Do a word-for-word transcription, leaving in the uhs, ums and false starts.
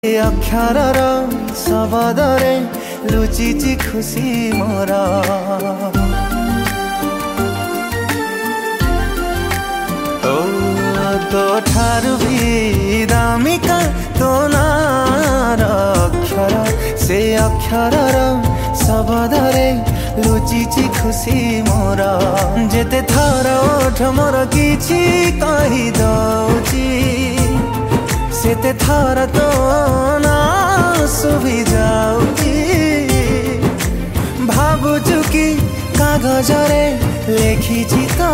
ए अक्षरर शब्दरे लुचिची खुशी मोर ओ तो ठारू भी दामिका तो नार अक्षर से अक्षरर शब्दरे लुचिची खुशी मोर जेते थर ओठ मोर किछि कहि दउची सेते थर तो ना सुभी जाऊची भावुचु कि कागजरे लेखिछि तो